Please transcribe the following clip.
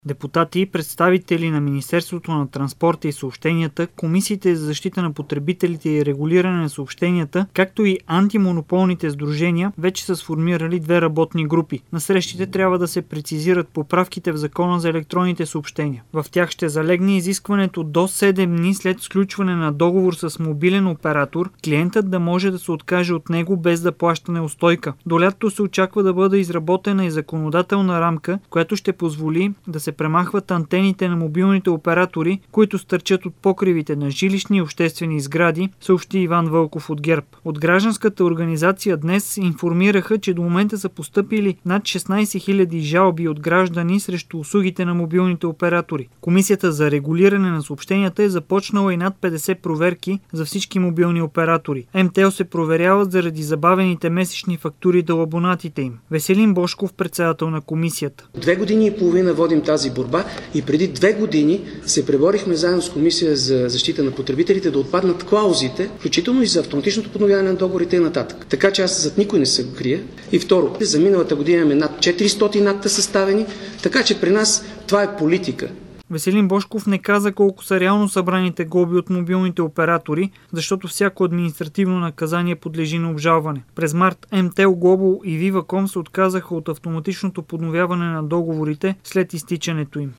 Депутати, представители на Министерството на транспорта и съобщенията, Комисиите за защита на потребителите и регулиране на съобщенията, както и антимонополните сдружения, вече са сформирали две работни групи. На срещите трябва да се прецизират поправките в Закона за електронните съобщения. В тях ще залегне изискването до 7 дни след сключване на договор с мобилен оператор, клиентът да може да се откаже от него без да плаща неустойка. До лятото се очаква да бъде изработена и законодателна рамка, която ще позволи да се премахват антените на мобилните оператори, които стърчат от покривите на жилищни и обществени сгради, съобщи Иван Вълков от ГЕРБ. От гражданската организация днес информираха, че до момента са постъпили над 16 000 жалби от граждани срещу услугите на мобилните оператори. Комисията за регулиране на съобщенията е започнала и над 50 проверки за всички мобилни оператори. МТО се проверяват заради забавените месечни фактури до абонатите им. Веселин Божков, председател на комисията. 2 години и половина водим тази борба и преди 2 години се преборихме заедно с Комисия за защита на потребителите да отпаднат клаузите, включително и за автоматичното подновяване на договорите и нататък. Така че аз зад никой не се крия. И второ, за миналата година имаме над 400 акта съставени, така че при нас това е политика. Веселин Божков не каза колко са реално събраните глоби от мобилните оператори, защото всяко административно наказание подлежи на обжалване. През март МТЕЛ Глобал и Viva.com се отказаха от автоматичното подновяване на договорите след изтичането им.